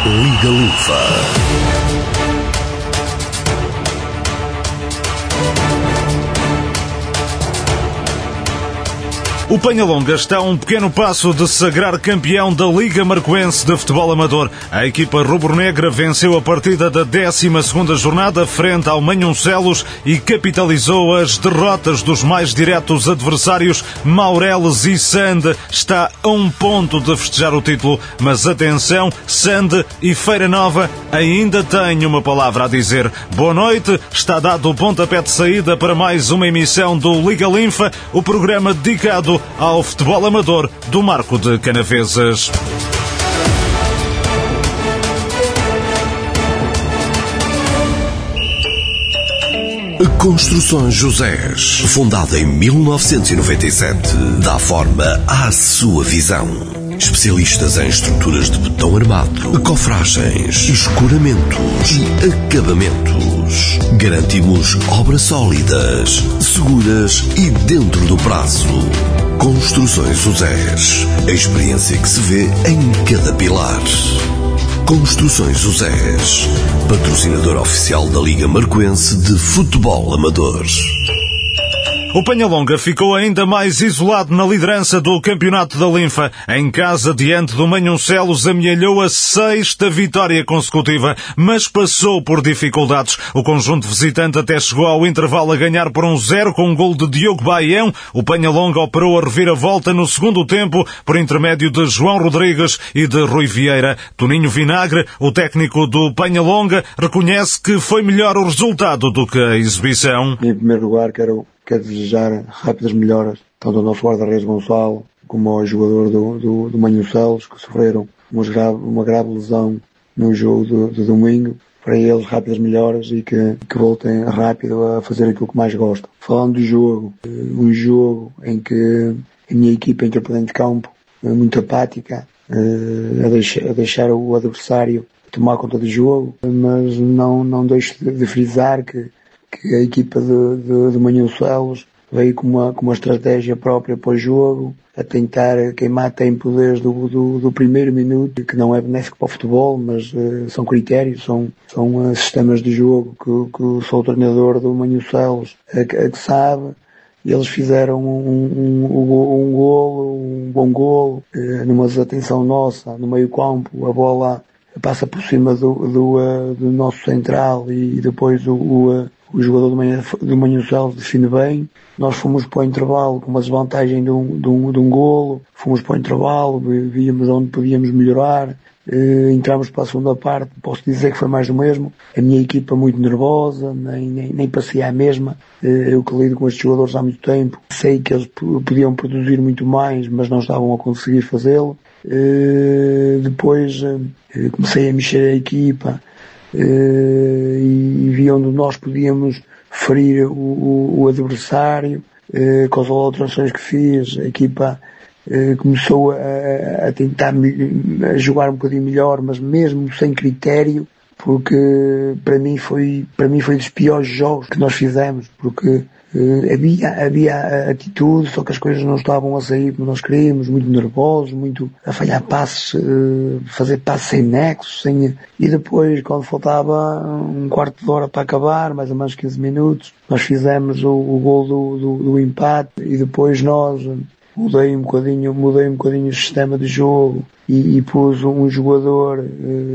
Liga Linfa. O Penhalonga está a um pequeno passo de se sagrar campeão da Liga Marcoense de Futebol Amador. A equipa rubro-negra venceu a partida da 12ª jornada frente ao Manhoncelos e capitalizou as derrotas dos mais diretos adversários. Maureles e Sande está a um ponto de festejar o título, mas atenção, Sande e Feira Nova ainda têm uma palavra a dizer. Boa noite, está dado o pontapé de saída para mais uma emissão do Liga Linfa, o programa dedicado ao futebol amador do Marco de Canaveses. Construções Josés, fundada em 1997, dá forma à sua visão. Especialistas em estruturas de betão armado, cofragens, escoramentos e acabamentos. Garantimos obras sólidas, seguras e dentro do prazo. Construções Josés, a experiência que se vê em cada pilar. Construções Josés, patrocinador oficial da Liga Marcoense de Futebol Amador. O Penhalonga ficou ainda mais isolado na liderança do campeonato da Linfa. Em casa, diante do Manhoncelos, amealhou a 6ª vitória consecutiva, mas passou por dificuldades. O conjunto visitante até chegou ao intervalo a ganhar por 1-0 com um gol de Diogo Baião. O Penhalonga operou a reviravolta no segundo tempo por intermédio de João Rodrigues e de Rui Vieira. Toninho Vinagre, o técnico do Penhalonga, reconhece que foi melhor o resultado do que a exibição. Em primeiro lugar, quero desejar rápidas melhoras, tanto ao nosso guarda-redes Gonçalo, como ao jogador do Manhoncelos, que sofreram uma grave lesão no jogo de domingo. Para eles, rápidas melhoras e que voltem rápido a fazer aquilo que mais gostam. Falando do jogo, um jogo em que a minha equipa entrou para dentro de campo, muito apática, a deixar o adversário tomar conta do jogo, mas não deixo de frisar que a equipa de Manhoncelos veio com uma estratégia própria para o jogo, a tentar queimar tempo desde do primeiro minuto, que não é benéfico para o futebol, mas são critérios, são sistemas de jogo que sou o treinador do Manhoncelos que sabe. E eles fizeram um bom golo, numa desatenção nossa, no meio campo, a bola passa por cima do nosso central e depois o jogador do Manhoncelos define bem. Nós fomos para o intervalo com uma desvantagem de um golo, fomos para o intervalo, víamos onde podíamos melhorar, entramos para a segunda parte, posso dizer que foi mais do mesmo. A minha equipa muito nervosa, nem passei à mesma. Eu que lido com estes jogadores há muito tempo, sei que eles podiam produzir muito mais, mas não estavam a conseguir fazê-lo. Depois comecei a mexer a equipa, e vi onde nós podíamos ferir o adversário. Com as alterações que fiz, a equipa começou a tentar jogar um bocadinho melhor, mas mesmo sem critério, porque para mim foi dos piores jogos que nós fizemos, porque havia atitude, só que as coisas não estavam a sair como nós queríamos, muito nervosos, muito a falhar passes, fazer passes sem nexo, e depois, quando faltava um quarto de hora para acabar, mais ou menos 15 minutos, nós fizemos o gol do empate, e depois nós mudei um bocadinho o sistema de jogo e pus um jogador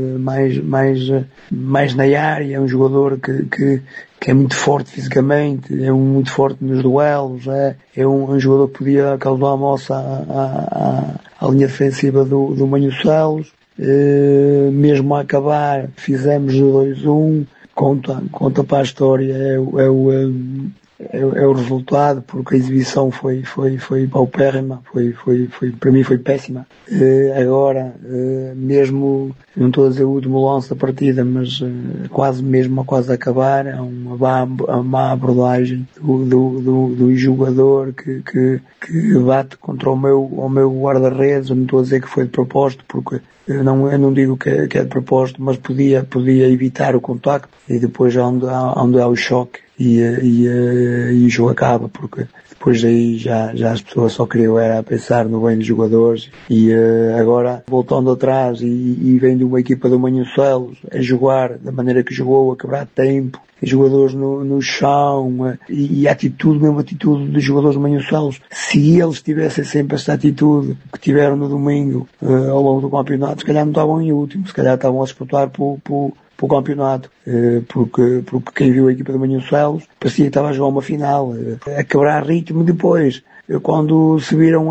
mais na área, um jogador que é muito forte fisicamente, é muito forte nos duelos, é um jogador que podia causar a moça à linha defensiva do Manhoncelos. Mesmo a acabar, fizemos o 2-1, conta para a história, é o resultado, porque a exibição foi paupérrima, para mim foi péssima. Agora, mesmo, não estou a dizer o último lance da partida, mas quase a acabar, há uma má abordagem do jogador que bate contra o meu guarda-redes. Eu não estou a dizer que foi de propósito, porque eu não digo que é de propósito, mas podia evitar o contacto, e depois onde há o choque, e o jogo acaba, porque depois daí já as pessoas só queriam era pensar no bem dos jogadores, e agora voltando atrás e vem de uma equipa do Manhucelos a jogar da maneira que jogou, a quebrar tempo, jogadores no chão, e a atitude dos jogadores do Manhucelos, se eles tivessem sempre esta atitude que tiveram no domingo ao longo do campeonato, se calhar não estavam em último, se calhar estavam a disputar pro campeonato, porque quem viu a equipa do Manhucelos parecia que estava a jogar uma final, a quebrar ritmo. Depois, quando se viram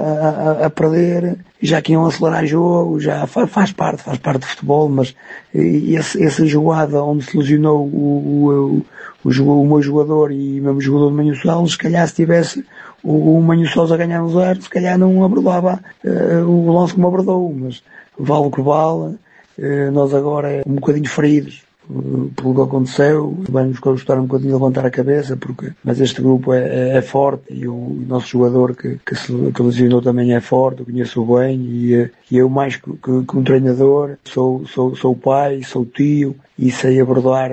a perder, já que iam acelerar jogo, já faz parte do futebol, mas essa jogada onde se lesionou o meu jogador e mesmo o jogador do Manhucelos, se calhar se tivesse o Manhucelos a ganhar no 0, se calhar não abordava o lance como abordou, mas vale o que vale. Nós agora um bocadinho feridos pelo que aconteceu, vai-nos custar um bocadinho levantar a cabeça, mas este grupo é forte, e o nosso jogador que lesionou também é forte, eu conheço bem, e eu mais que um treinador sou pai, sou tio, e sei abordar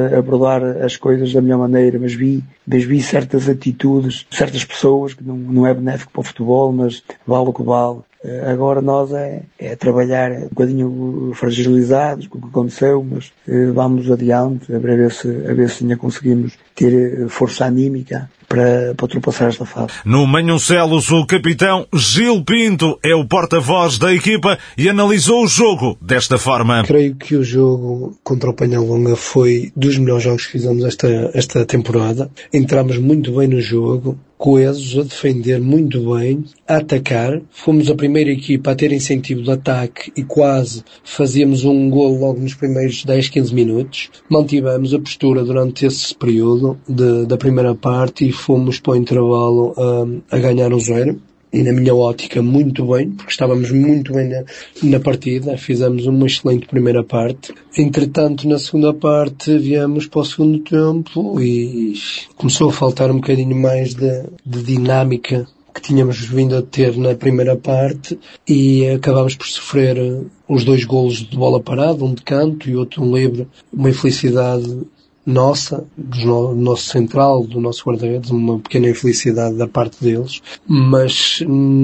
as coisas da melhor maneira, mas vi certas atitudes, certas pessoas que não é benéfico para o futebol, mas vale o que vale. Agora nós é trabalhar um bocadinho fragilizados com o que aconteceu, mas vamos adiante, a ver se ainda conseguimos ter força anímica para ultrapassar esta fase. No Manhucelos, o capitão Gil Pinto é o porta-voz da equipa e analisou o jogo desta forma. Creio que o jogo contra o Penhalonga foi dos melhores jogos que fizemos esta temporada. Entramos muito bem no jogo, coesos, a defender muito bem, a atacar. Fomos a primeira equipa a ter incentivo de ataque e quase fazíamos um golo logo nos primeiros 10-15 minutos. Mantivemos a postura durante esse período da primeira parte e fomos para o intervalo a ganhar um 0. E na minha ótica muito bem, porque estávamos muito bem na partida, fizemos uma excelente primeira parte. Entretanto, na segunda parte viemos para o segundo tempo e começou a faltar um bocadinho mais de dinâmica que tínhamos vindo a ter na primeira parte, e acabámos por sofrer os 2 golos de bola parada, um de canto e outro um livre, uma infelicidade nossa, do nosso central, do nosso guarda-redes, uma pequena infelicidade da parte deles, mas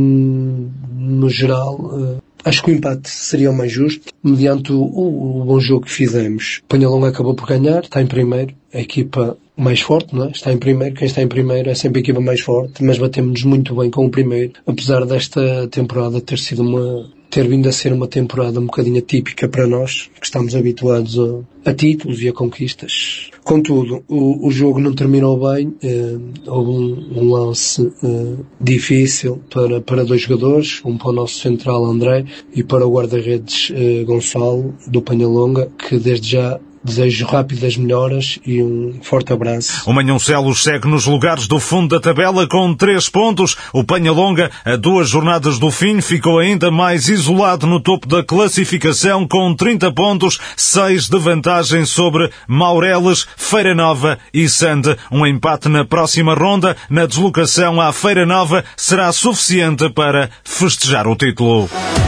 no geral acho que o empate seria o mais justo, mediante o bom jogo que fizemos. O Penhalonga acabou por ganhar, está em primeiro, a equipa mais forte, não é? Está em primeiro, quem está em primeiro é sempre a equipa mais forte, mas batemos-nos muito bem com o primeiro, apesar desta temporada ter vindo a ser uma temporada um bocadinho atípica para nós, que estamos habituados a títulos e a conquistas. Contudo, o jogo não terminou bem, houve um lance difícil para 2 jogadores, um para o nosso central André e para o guarda-redes Gonçalo, do Penhalonga, que desde já desejo rápidas melhoras e um forte abraço. O Manhucelos segue nos lugares do fundo da tabela com 3 pontos. O Penhalonga, a 2 jornadas do fim, ficou ainda mais isolado no topo da classificação com 30 pontos, 6 de vantagem sobre Maureles, Feira Nova e Sande. Um empate na próxima ronda, na deslocação à Feira Nova, será suficiente para festejar o título.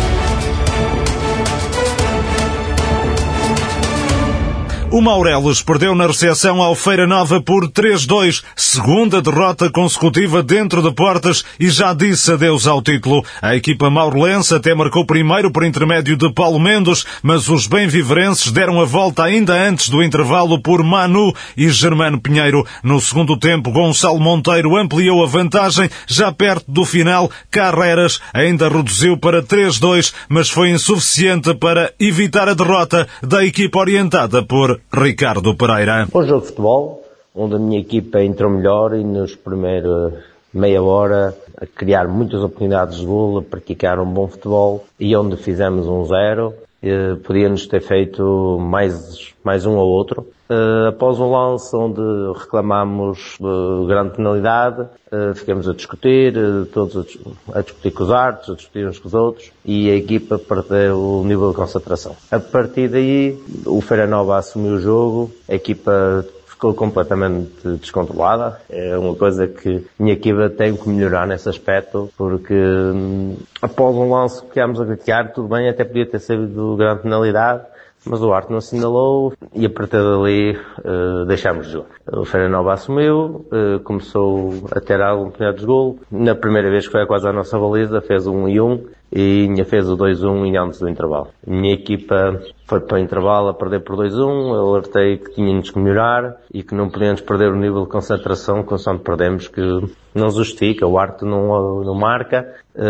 O Maureles perdeu na recepção ao Feira Nova por 3-2, segunda derrota consecutiva dentro de portas, e já disse adeus ao título. A equipa maurelense até marcou primeiro por intermédio de Paulo Mendes, mas os bem-viverenses deram a volta ainda antes do intervalo por Manu e Germano Pinheiro. No segundo tempo, Gonçalo Monteiro ampliou a vantagem. Já perto do final, Carreras ainda reduziu para 3-2, mas foi insuficiente para evitar a derrota da equipa orientada por Ricardo Pereira. Um jogo de futebol, onde a minha equipa entrou melhor e nos primeiros meia hora a criar muitas oportunidades de golo, a praticar um bom futebol, e onde fizemos um 0. Podíamos ter feito mais um ou outro. Após um lance onde reclamámos grande penalidade, ficamos a discutir, todos a discutir com os árbitros, a discutir uns com os outros, e a equipa perdeu o nível de concentração. A partir daí, o Feira Nova assumiu o jogo, a equipa ficou completamente descontrolada. É uma coisa que a minha equipa tem que melhorar nesse aspecto, porque após um lance que ficámos a criticar, tudo bem, até podia ter sido grande penalidade, mas o Arte não assinalou e a partir dali deixámos de jogar. O Feira Nova assumiu, começou a ter algum oportunidade de golo. Na primeira vez que foi quase à nossa baliza, fez 1-1 e fez o 2-1 e antes do intervalo. A minha equipa foi para o intervalo a perder por 2-1, eu alertei que tínhamos que melhorar e que não podíamos perder o nível de concentração consoante perdemos, que não justifica, o Arte não marca,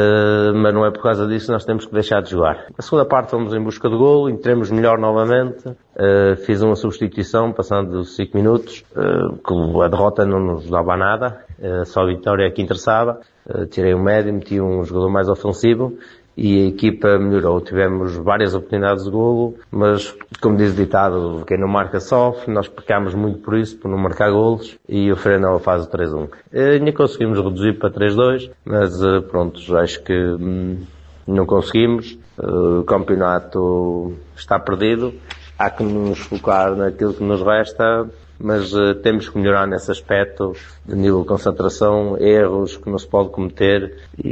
mas não é por causa disso que nós temos que deixar de jogar. Na segunda parte fomos em busca de golo, entremos melhor novamente, fiz uma substituição passando 5 minutos, que a derrota não nos dava a nada, só a vitória é que interessava. Tirei o médio, meti um jogador mais ofensivo e a equipa melhorou. Tivemos várias oportunidades de golo, mas, como diz o ditado, quem não marca sofre. Nós pecámos muito por isso, por não marcar golos, e o Feira Nova faz o 3-1. Ainda conseguimos reduzir para 3-2, mas pronto, acho que não conseguimos. O campeonato está perdido. Há que nos focar naquilo que nos resta, mas temos que melhorar nesse aspecto de nível de concentração, erros que não se pode cometer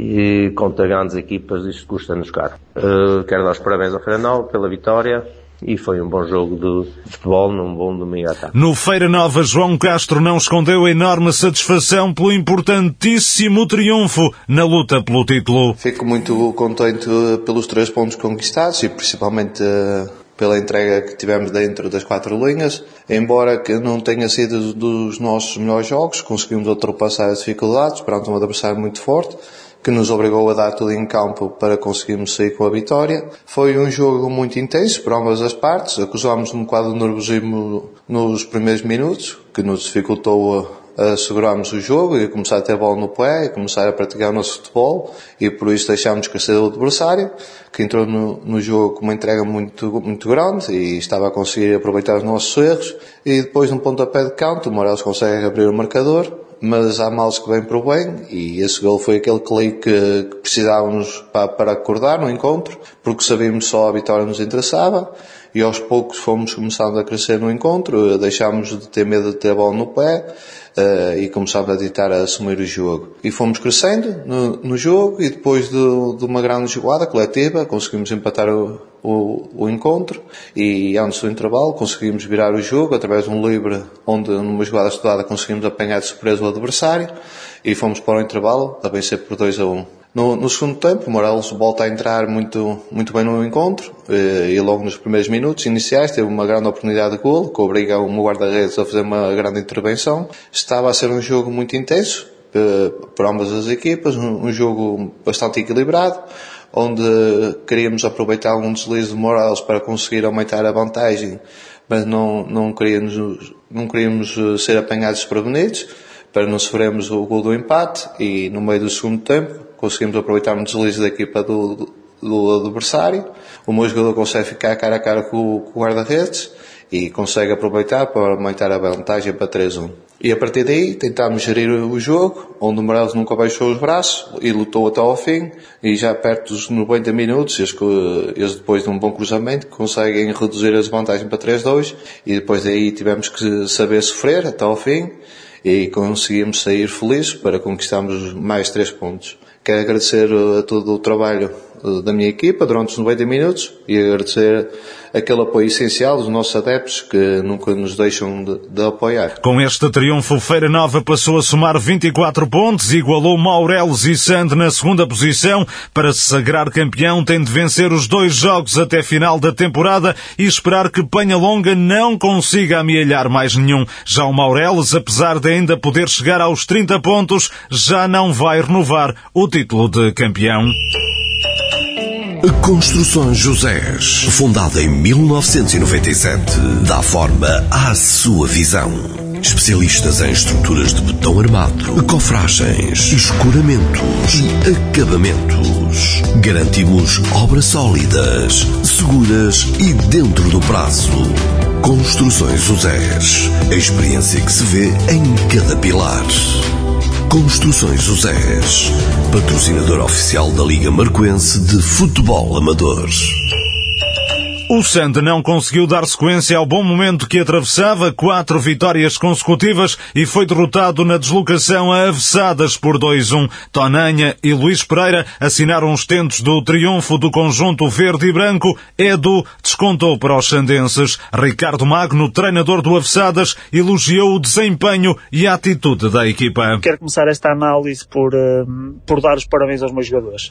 e contra grandes equipas isto custa-nos caro. Quero dar os parabéns ao Feira Nova pela vitória e foi um bom jogo de futebol num bom domingo à tarde. No Feira Nova, João Castro não escondeu a enorme satisfação pelo importantíssimo triunfo na luta pelo título. Fico muito contente pelos 3 pontos conquistados e principalmente pela entrega que tivemos dentro das 4 linhas. Embora que não tenha sido dos nossos melhores jogos, conseguimos ultrapassar as dificuldades perante um adversário muito forte, que nos obrigou a dar tudo em campo para conseguirmos sair com a vitória. Foi um jogo muito intenso para ambas as partes. Acusámos um quadro de nervosismo nos primeiros minutos, que nos dificultou a segurarmos o jogo e começar a ter bola no pé e começar a praticar o nosso futebol, e por isso deixámos crescer o adversário, que entrou no jogo com uma entrega muito grande e estava a conseguir aproveitar os nossos erros, e depois de um pontapé de canto o Morelos consegue abrir o marcador, mas há males que vêm para o bem, e esse gol foi aquele clique que precisávamos para acordar no encontro, porque sabíamos só a vitória nos interessava, e aos poucos fomos começando a crescer no encontro, deixámos de ter medo de ter a bola no pé, e começámos a tentar assumir o jogo. E fomos crescendo no jogo, e depois de uma grande jogada coletiva conseguimos empatar o encontro, e antes do intervalo conseguimos virar o jogo através de um livre, onde numa jogada estudada conseguimos apanhar de surpresa o adversário, e fomos para o intervalo a vencer por 2-1. No segundo tempo, o Morelos volta a entrar muito bem no encontro, e logo nos primeiros minutos iniciais teve uma grande oportunidade de golo, que obriga o guarda-redes a fazer uma grande intervenção. Estava a ser um jogo muito intenso, por ambas as equipas, um jogo bastante equilibrado, onde queríamos aproveitar algum deslize de Morelos para conseguir aumentar a vantagem, mas não queríamos ser apanhados desprevenidos, para não sofrermos o gol do empate, e no meio do segundo tempo conseguimos aproveitar um deslize da equipa do adversário. O meu jogador consegue ficar cara a cara com o guarda-redes e consegue aproveitar para aumentar a vantagem para 3-1. E a partir daí tentámos gerir o jogo, onde o Morelos nunca baixou os braços e lutou até ao fim, e já perto dos 90 minutos, eles depois de um bom cruzamento conseguem reduzir a desvantagem para 3-2, e depois daí tivemos que saber sofrer até ao fim e conseguimos sair felizes para conquistarmos mais 3 pontos. Quero agradecer a todo o trabalho da minha equipa durante os 90 minutos e agradecer aquele apoio essencial dos nossos adeptos que nunca nos deixam de apoiar. Com este triunfo, o Feira Nova passou a somar 24 pontos, igualou Maurelos e Sande na segunda posição. Para se sagrar campeão, tem de vencer os 2 jogos até final da temporada e esperar que Penhalonga não consiga amealhar mais nenhum. Já o Maurelos, apesar de ainda poder chegar aos 30 pontos, já não vai renovar o título de campeão. Construções Josés, fundada em 1997, dá forma à sua visão. Especialistas em estruturas de betão armado, cofragens, escoramentos e acabamentos. Garantimos obras sólidas, seguras e dentro do prazo. Construções Josés, a experiência que se vê em cada pilar. Construções Josés, patrocinador oficial da Liga Marcoense de Futebol Amador. O Sande não conseguiu dar sequência ao bom momento que atravessava, 4 vitórias consecutivas, e foi derrotado na deslocação a Avessadas por 2-1. Tonanha e Luís Pereira assinaram os tentos do triunfo do conjunto verde e branco. Edu descontou para os sandenses. Ricardo Magno, treinador do Avessadas, elogiou o desempenho e a atitude da equipa. Quero começar esta análise por dar os parabéns aos meus jogadores.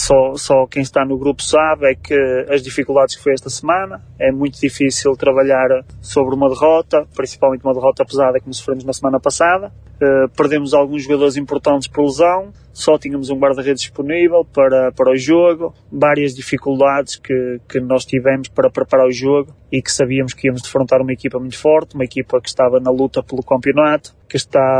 Só quem está no grupo sabe é que as dificuldades que foi esta semana, é muito difícil trabalhar sobre uma derrota, principalmente uma derrota pesada que nos sofremos na semana passada. Perdemos alguns jogadores importantes por lesão, só tínhamos um guarda-redes disponível para o jogo, várias dificuldades que nós tivemos para preparar o jogo e que sabíamos que íamos defrontar uma equipa muito forte, uma equipa que estava na luta pelo campeonato, que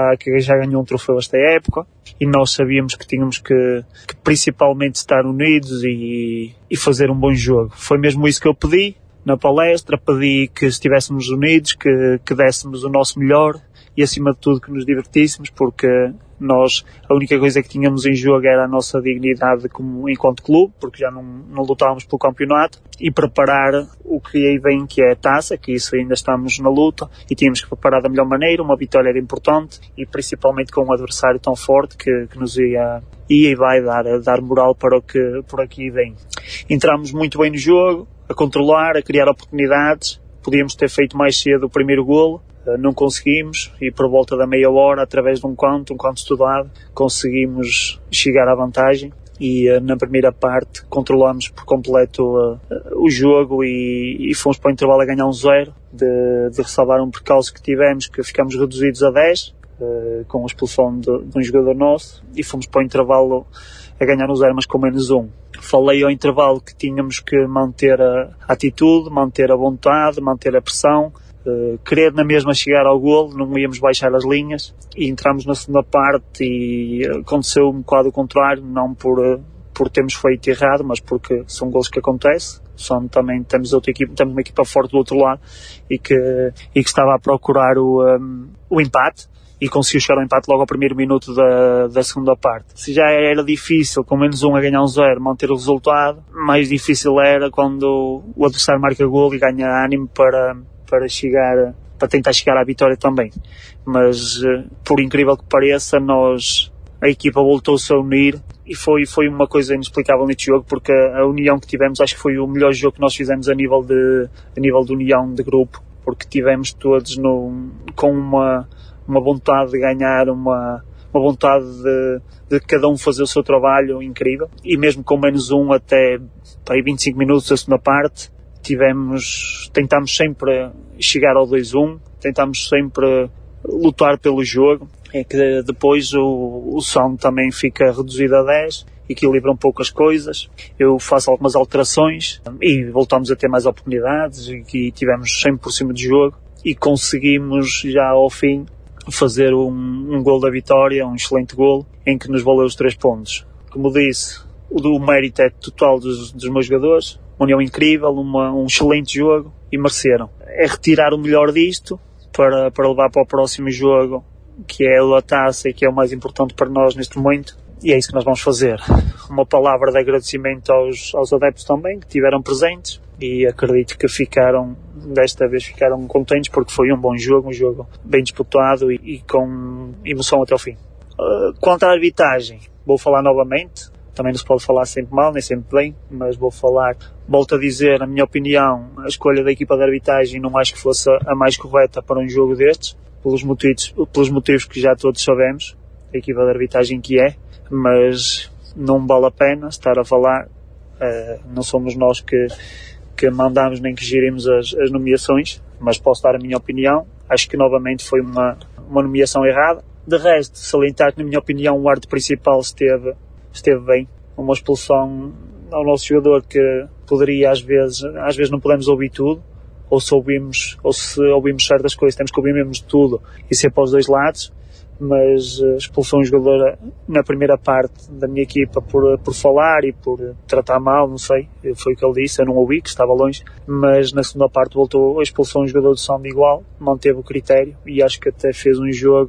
já ganhou um troféu esta época, e nós sabíamos que tínhamos que principalmente estar unidos e fazer um bom jogo. Foi mesmo isso que eu pedi na palestra, pedi que estivéssemos unidos, que dessemos o nosso melhor e, acima de tudo, que nos divertíssemos, porque nós, a única coisa que tínhamos em jogo era a nossa dignidade enquanto clube, porque já não lutávamos pelo campeonato, e preparar o que aí vem, que é a taça, que isso ainda estamos na luta, e tínhamos que preparar da melhor maneira. Uma vitória era importante, e principalmente com um adversário tão forte que nos ia e vai dar moral para o que por aqui vem. Entramos muito bem no jogo, a controlar, a criar oportunidades. Podíamos ter feito mais cedo o primeiro golo, não conseguimos, e por volta da meia hora, através de um canto estudado, conseguimos chegar à vantagem, e na primeira parte controlámos por completo o jogo e fomos para o intervalo a ganhar 1-0, de ressalvar um percalço que tivemos, que ficamos reduzidos a 10, com a expulsão de um jogador nosso, e fomos para o intervalo a ganhar 1-0, mas com menos 1. Falei ao intervalo que tínhamos que manter a atitude, manter a vontade, manter a pressão, querer na mesma chegar ao golo, não íamos baixar as linhas, e entramos na segunda parte e aconteceu um bocado o contrário, não por termos feito errado, mas porque são golos que acontecem. Também temos uma equipa forte do outro lado e que estava a procurar o empate, e conseguiu chegar ao empate logo ao primeiro minuto da segunda parte. Se já era difícil, com menos 1 a ganhar 1-0, manter o resultado, mais difícil era quando o adversário marca golo e ganha ânimo para tentar chegar à vitória também. Mas, por incrível que pareça, a equipa voltou-se a unir, e foi uma coisa inexplicável neste jogo, porque a união que tivemos, acho que foi o melhor jogo que nós fizemos a nível de união de grupo, porque tivemos todos com uma vontade de ganhar, uma vontade de cada um fazer o seu trabalho incrível, e mesmo com menos 1 até 25 minutos da segunda parte, tentámos sempre chegar ao 2-1, tentámos sempre lutar pelo jogo. É que depois o som também fica reduzido a 10, equilibra um pouco as coisas. Eu faço algumas alterações e voltamos a ter mais oportunidades, e tivemos sempre por cima do jogo, e conseguimos já ao fim fazer um golo da vitória, um excelente golo, em que nos valeu os 3 pontos. Como disse, o mérito é total dos meus jogadores, uma união incrível, um excelente jogo, e mereceram. É retirar o melhor disto para levar para o próximo jogo, que é a taça e que é o mais importante para nós neste momento, e é isso que nós vamos fazer. Uma palavra de agradecimento aos adeptos também, que estiveram presentes, e acredito que desta vez ficaram contentes, porque foi um bom jogo, um jogo bem disputado e com emoção até o fim. Quanto à arbitragem, vou falar novamente. Também não se pode falar sempre mal, nem sempre bem, mas volto a dizer, na minha opinião, a escolha da equipa de arbitragem não acho que fosse a mais correta para um jogo destes, pelos motivos que já todos sabemos, a equipa de arbitragem que é, mas não vale a pena estar a falar, não somos nós que mandamos nem que gerimos as nomeações, mas posso dar a minha opinião. Acho que novamente foi uma nomeação errada. De resto, salientar que, na minha opinião, o árbitro principal esteve bem. Uma expulsão ao nosso jogador que poderia, às vezes não podemos ouvir tudo, ou se ouvimos certas coisas, temos que ouvir mesmo de tudo e ser para os dois lados, mas expulsou um jogador na primeira parte da minha equipa por falar e por tratar mal, não sei, foi o que ele disse, eu não ouvi, que estava longe, mas na segunda parte voltou a expulsar um jogador do Sande igual, manteve o critério, e acho que até fez um jogo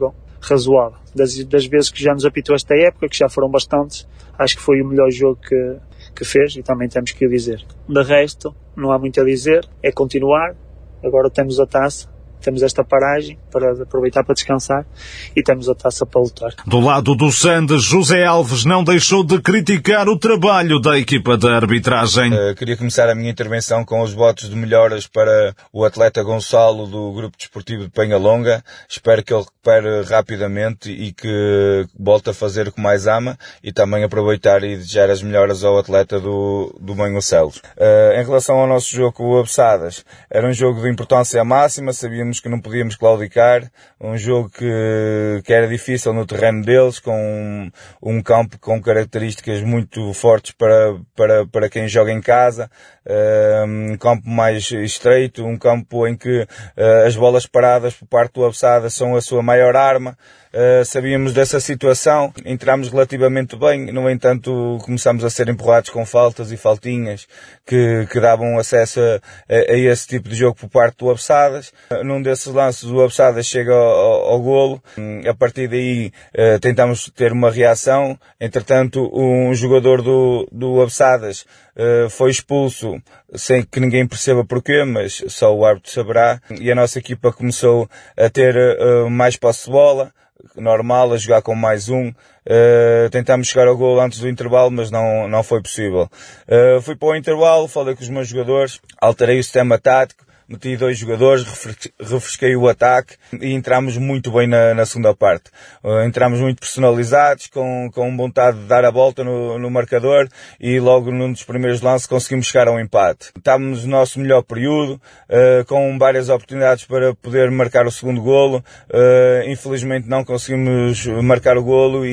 razoável. Das vezes que já nos apitou esta época, que já foram bastantes, acho que foi o melhor jogo que fez, e também temos que o dizer. De resto, não há muito a dizer, é continuar. Agora temos a taça, temos esta paragem para aproveitar para descansar e temos a taça para lutar. Do lado do Sand, José Alves não deixou de criticar o trabalho da equipa de arbitragem. Queria começar a minha intervenção com os votos de melhoras para o atleta Gonçalo do Grupo Desportivo de Penhalonga. Espero que ele recupere rapidamente e que volte a fazer o que mais ama, e também aproveitar e desejar as melhoras ao atleta do Manhucelos. Em relação ao nosso jogo com o Abessadas, era um jogo de importância máxima, sabíamos que não podíamos claudicar, um jogo que era difícil no terreno deles, com um campo com características muito fortes para quem joga em casa, um campo mais estreito, um campo em que as bolas paradas por parte do Abessadas são a sua maior arma. Sabíamos dessa situação, entramos relativamente bem, no entanto começamos a ser empurrados com faltas e faltinhas que davam acesso a esse tipo de jogo por parte do Abessadas. Num desses lances o Abessadas chega ao golo, a partir daí tentamos ter uma reação, entretanto um jogador do Abessadas foi expulso sem que ninguém perceba porquê, mas só o árbitro saberá, e a nossa equipa começou a ter mais posse de bola, normal, a jogar com mais um. Tentámos chegar ao gol antes do intervalo, mas não foi possível. Fui para o intervalo, falei com os meus jogadores, alterei o sistema tático, meti 2 jogadores, refresquei o ataque e entramos muito bem na segunda parte. Entramos muito personalizados, com vontade de dar a volta no marcador, e logo num dos primeiros lances conseguimos chegar ao empate. Estávamos no nosso melhor período, com várias oportunidades para poder marcar o segundo golo. Infelizmente não conseguimos marcar o golo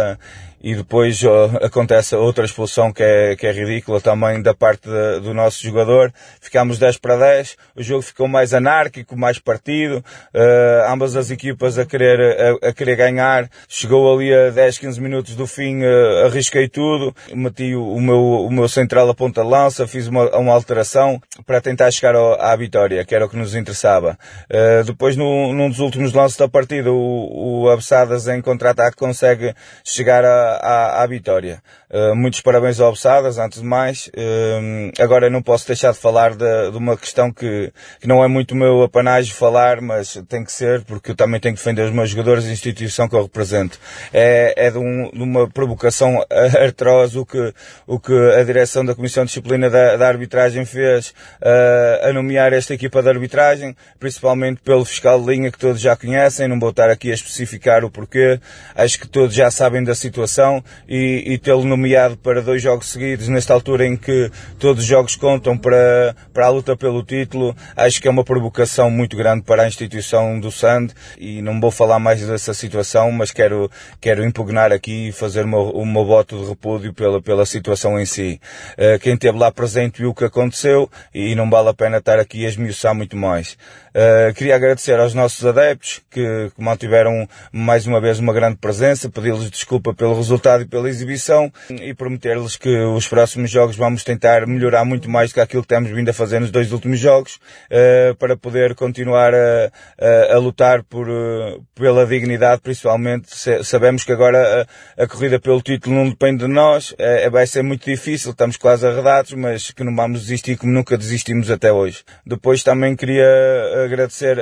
e depois acontece outra expulsão que é ridícula também da parte do nosso jogador. Ficámos 10-10, o jogo ficou mais anárquico, mais partido, ambas as equipas a querer ganhar. Chegou ali a 10-15 minutos do fim, arrisquei tudo, meti o meu central a ponta de lança, fiz uma alteração para tentar chegar à vitória, que era o que nos interessava. Depois num dos últimos lances da partida, o Abessadas em contra-ataque consegue chegar à vitória. Muitos parabéns ao Abessadas, antes de mais. Agora não posso deixar de falar de uma questão que não é muito o meu apanágio falar, mas tem que ser, porque eu também tenho que defender os meus jogadores e a instituição que eu represento. É de uma provocação atroz o que a direção da Comissão de Disciplina da Arbitragem fez a nomear esta equipa de arbitragem, principalmente pelo fiscal de linha, que todos já conhecem. Não vou estar aqui a especificar o porquê, acho que todos já sabem da situação, e tê-lo nomeado para 2 jogos seguidos, nesta altura em que todos os jogos contam para a luta pelo título, acho que é uma provocação muito grande para a instituição do Sand, e não vou falar mais dessa situação, mas quero impugnar aqui e fazer o meu voto de repúdio pela situação em si. Quem esteve lá presente viu o que aconteceu, e não vale a pena estar aqui a esmiuçar muito mais. Queria agradecer aos nossos adeptos que mantiveram mais uma vez uma grande presença, pedir-lhes desculpa pelo resultado e pela exibição, e prometer-lhes que os próximos jogos vamos tentar melhorar muito mais do que aquilo que temos vindo a fazer nos 2 últimos jogos, para poder continuar a lutar pela dignidade, principalmente. Sabemos que agora a corrida pelo título não depende de nós, vai ser muito difícil, estamos quase arredados, mas que não vamos desistir como nunca desistimos até hoje. Depois também queria agradecer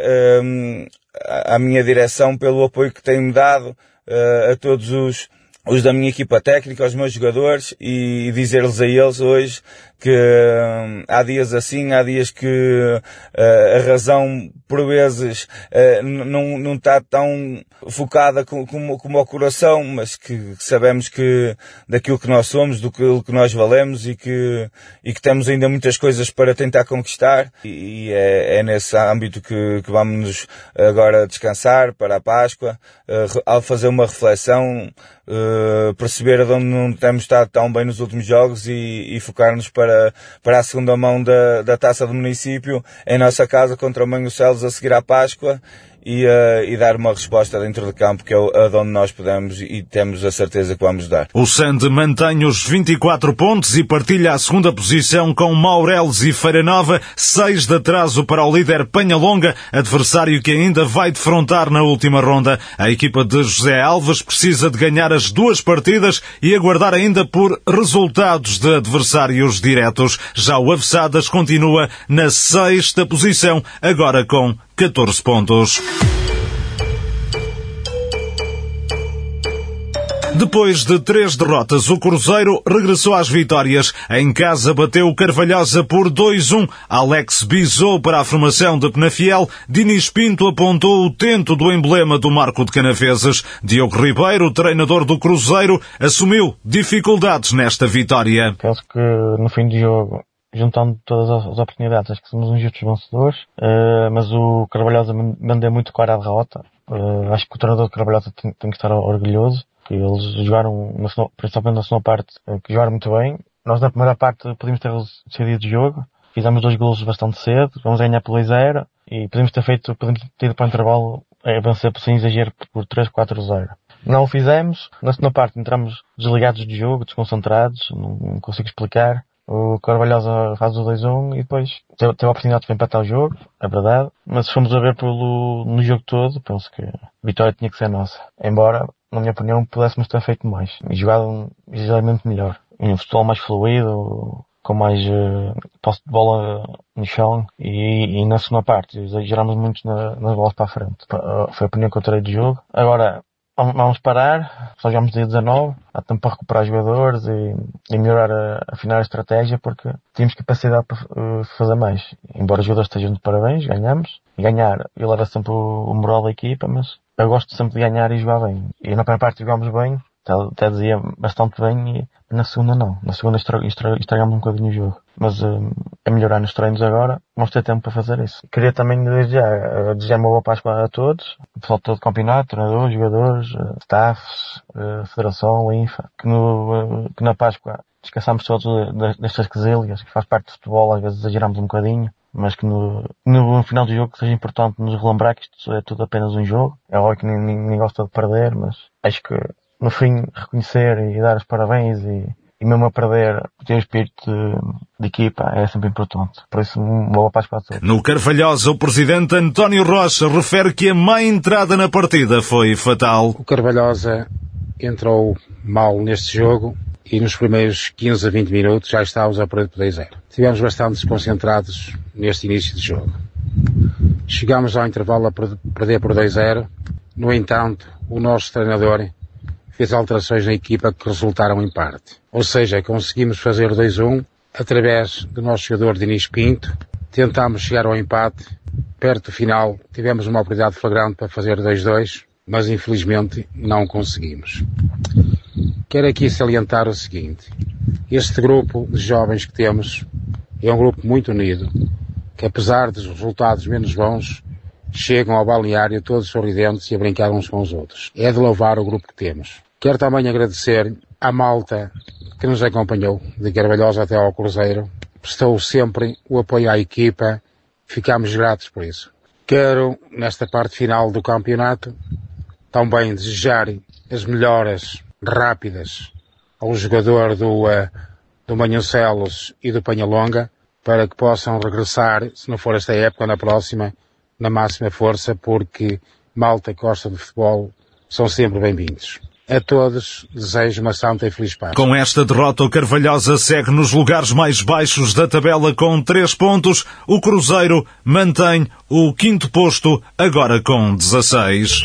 à minha direção pelo apoio que tem-me dado, a todos os da minha equipa técnica, aos meus jogadores, e dizer-lhes a eles hoje que há dias assim, há dias que a razão por vezes não está tão focada como o coração, mas que sabemos que daquilo que nós somos, do que nós valemos, e que temos ainda muitas coisas para tentar conquistar, e é nesse âmbito que vamos agora descansar para a Páscoa, ao fazer uma reflexão, perceber de onde não temos estado tão bem nos últimos jogos, e focar-nos para a segunda mão da Taça do Município, em nossa casa contra o Manhucelos, a seguir à Páscoa, e dar uma resposta dentro de campo, que é de onde nós podemos e temos a certeza que vamos dar. O Sande mantém os 24 pontos e partilha a segunda posição com Maureles e Feira Nova, 6 de atraso para o líder Penhalonga, adversário que ainda vai defrontar na última ronda. A equipa de José Alves precisa de ganhar as 2 partidas e aguardar ainda por resultados de adversários diretos. Já o Avesadas continua na 6ª posição, agora com 14 pontos. Depois de 3 derrotas, o Cruzeiro regressou às vitórias. Em casa bateu o Carvalhosa por 2-1. Alex bisou para a formação de Penafiel. Dinis Pinto apontou o tento do emblema do Marco de Canaveses. Diogo Ribeiro, treinador do Cruzeiro, assumiu dificuldades nesta vitória. Penso que no fim do jogo, juntando todas as oportunidades, acho que somos uns justos vencedores, mas o Carvalhosa mandou muito claro a derrota. Acho que o treinador do Carvalhosa tem que estar orgulhoso. Que eles jogaram, principalmente na segunda parte, que jogaram muito bem. Nós na primeira parte podíamos ter decidido o jogo. Fizemos 2 golos bastante cedo, vamos ganhar por 2-0 e podíamos ter ido para o intervalo a vencer sem exagero por 3-4-0. Não o fizemos. Na segunda parte entramos desligados do jogo, desconcentrados, não consigo explicar. O Carvalhosa faz o 2-1 e depois teve a oportunidade de empatar o jogo, é verdade. Mas se formos a ver no jogo todo, penso que a vitória tinha que ser nossa. Embora, na minha opinião, pudéssemos ter feito mais e jogado ligeiramente melhor. Em um futebol mais fluido, com mais posse de bola no chão e na segunda parte exageramos muito nas bolas para a frente. Foi a opinião que eu terei do jogo. Agora, vamos parar, só jogamos dia 19, há tempo para recuperar jogadores e melhorar, afinar a estratégia, porque temos capacidade para fazer mais. Embora os jogadores estejam de parabéns, ganhamos. E ganhar eleva sempre o moral da equipa, mas eu gosto sempre de ganhar e jogar bem. E na primeira parte jogámos bem, até dizia bastante bem, e na segunda não. Na segunda estragamos um bocadinho o jogo. Mas é melhorar nos treinos agora, vamos ter tempo para fazer isso. Queria também desejar uma boa Páscoa a todos, o pessoal todo o campeonato, treinadores, jogadores, staffs, federação, INFA, que na Páscoa descansamos todos destas quesilhas, que faz parte do futebol, às vezes exageramos um bocadinho, mas que no final do jogo seja importante nos relembrar que isto é tudo apenas um jogo. É óbvio que ninguém gosta de perder, mas acho que no fim reconhecer e dar os parabéns e mesmo a perder, ter o espírito de equipa é sempre importante. Por isso, uma boa paz para todos. No Carvalhosa, o presidente António Rocha refere que a má entrada na partida foi fatal. O Carvalhosa entrou mal neste jogo e nos primeiros 15 a 20 minutos já estávamos a perder por 2-0. Estivemos bastante desconcentrados neste início de jogo. Chegámos ao intervalo a perder por 2-0. No entanto, o nosso treinador fez alterações na equipa que resultaram em empate. Ou seja, conseguimos fazer o 2-1 através do nosso jogador Dinis Pinto. Tentámos chegar ao empate. Perto do final tivemos uma oportunidade flagrante para fazer 2-2, mas infelizmente não conseguimos. Quero aqui salientar o seguinte. Este grupo de jovens que temos é um grupo muito unido, que apesar dos resultados menos bons, chegam ao balneário todos sorridentes e a brincar uns com os outros. É de louvar o grupo que temos. Quero também agradecer à malta que nos acompanhou, de Carvalhosa até ao Cruzeiro. Prestou sempre o apoio à equipa. Ficamos gratos por isso. Quero, nesta parte final do campeonato, também desejar as melhoras rápidas ao jogador do Manhucelos e do Penhalonga, para que possam regressar, se não for esta época, na próxima, na máxima força, porque malta que gosta de futebol são sempre bem-vindos. A todos desejo uma santa e feliz Páscoa. Com esta derrota, o Carvalhosa segue nos lugares mais baixos da tabela com 3 pontos. O Cruzeiro mantém o 5º posto, agora com 16.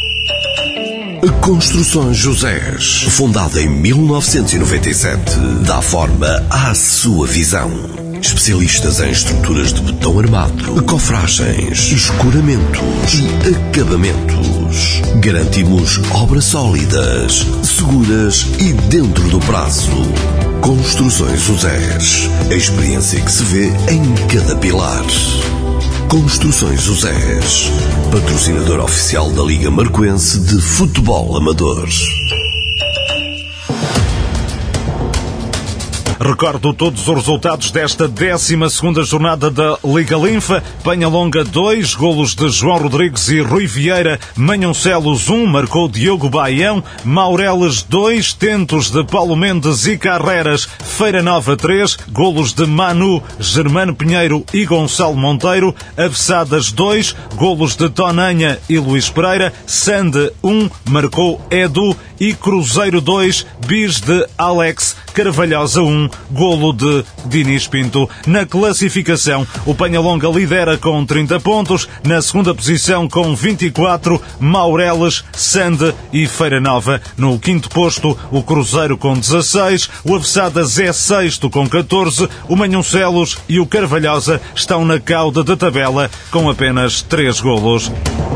Construções Josés, fundada em 1997, dá forma à sua visão. Especialistas em estruturas de betão armado, cofragens, escoramentos e acabamentos. Garantimos obras sólidas, seguras e dentro do prazo. Construções Josés, a experiência que se vê em cada pilar. Construções Josés, patrocinador oficial da Liga Marcoense de Futebol Amador. Recordo todos os resultados desta 12ª jornada da Liga Linfa. Penhalonga 2, golos de João Rodrigues e Rui Vieira. Manhoncelos 1, marcou Diogo Baião. Maureles 2, tentos de Paulo Mendes e Carreras. Feira Nova 3, golos de Manu, Germano Pinheiro e Gonçalo Monteiro. Avessadas 2, golos de Tonanha e Luís Pereira. Sande 1, marcou Edu. E Cruzeiro 2, bis de Alex. Carvalhosa 1, golo de Dinis Pinto. Na classificação, o Penhalonga lidera com 30 pontos. Na segunda posição, com 24, Maureles, Sande e Feira Nova. No quinto posto, o Cruzeiro com 16. O Avessadas é sexto com 14. O Manhoncelos e o Carvalhosa estão na cauda da tabela com apenas 3 golos.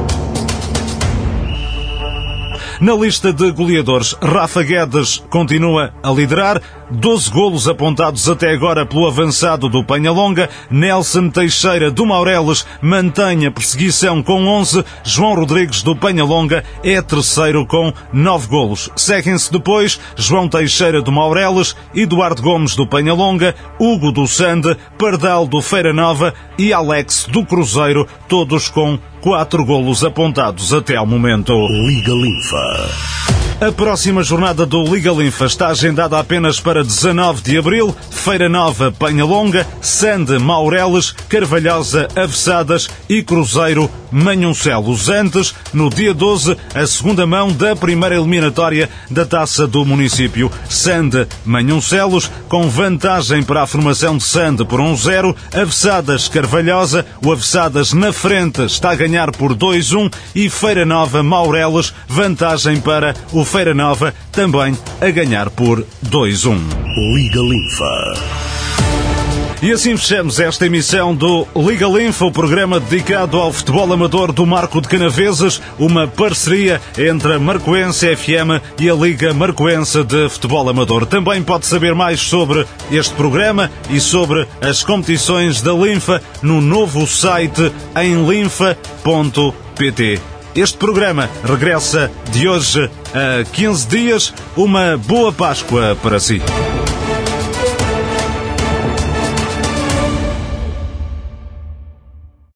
Na lista de goleadores, Rafa Guedes continua a liderar, 12 golos apontados até agora pelo avançado do Penhalonga. Nelson Teixeira do Maureles mantém a perseguição com 11. João Rodrigues do Penhalonga é terceiro com 9 golos. Seguem-se depois João Teixeira do Maureles, Eduardo Gomes do Penhalonga, Hugo do Sande, Pardal do Feira Nova e Alex do Cruzeiro, todos com 4 golos apontados até ao momento. Liga Linfa. A próxima jornada do Liga Linfa está agendada apenas para 19 de abril. Feira Nova, Penhalonga, Sande, Maureles, Carvalhosa, Avessadas e Cruzeiro, Manhoncelos. Antes, no dia 12, a segunda mão da primeira eliminatória da Taça do Município. Sande, Manhoncelos, com vantagem para a formação de Sande por 1-0. Avessadas, Carvalhosa, o Avessadas na frente está a ganhar por 2-1. E Feira Nova, Maureles, vantagem para o Feira Nova, também a ganhar por 2-1. Liga Linfa. E assim fechamos esta emissão do Liga Linfa, o programa dedicado ao futebol amador do Marco de Canaveses, uma parceria entre a Marcoense FM e a Liga Marcoense de Futebol Amador. Também pode saber mais sobre este programa e sobre as competições da Linfa no novo site em linfa.pt. Este programa regressa de hoje a 15 dias. Uma boa Páscoa para si.